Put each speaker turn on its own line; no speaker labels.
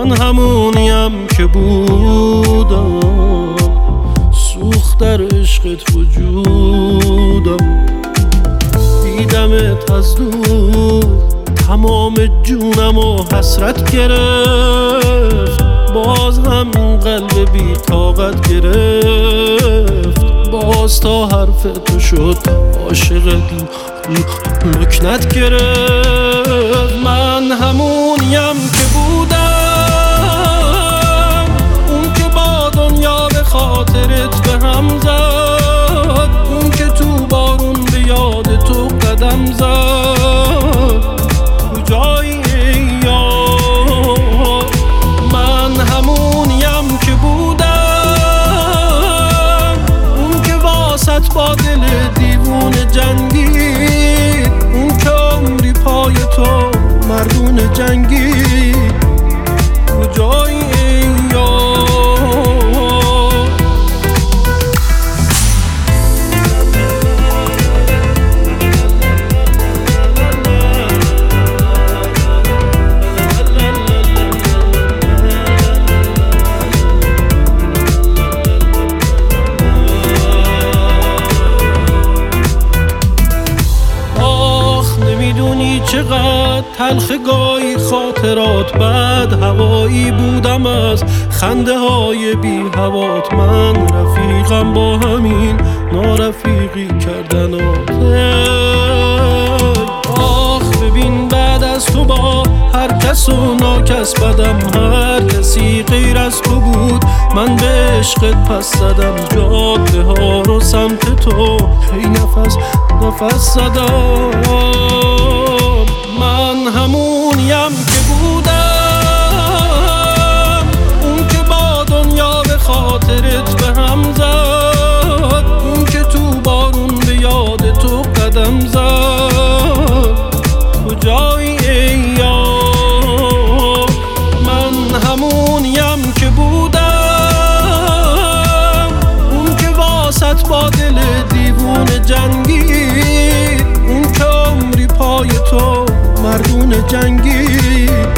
من همونیم که بودم، سوخت در عشقت وجودم. دیدمت از دور تمام جونم و حسرت گرفت، باز هم این قلب بی طاقت گرفت. باز تا حرف تو شد عاشقت لکنت گرفت. من همونیم که بودم، اون که با دنیا به خاطرت به هم زد، اون که تو بارون به یاد تو قدم زد. کجایی یار؟ من همونیم که بودم، اون که واسط با دل دیوونه جنگید، اون که عمری پای تو مردون جنگید. کجایی یار؟ چقدر تلخ گاهی خاطرات بد هوایی بودم از خنده های بی هوات. من رفیقم با همین نارفیقی کردنات. آخ ببین بعد از تو با هر کس و ناکس بدم، هر کسی غیر از تو بود من به عشقت پس زدم. جاده ها رو سمت تو هی نفس زدم. من همونیم که بودم، اون که با دنیا به خاطرت به هم زد، اون که تو بارون به یاد تو قدم زد. کجایی ای یار؟ من همونیم که بودم، اون که واسط با دل دیوونه جنگید، اون که عمری پای تو مردون جنگی.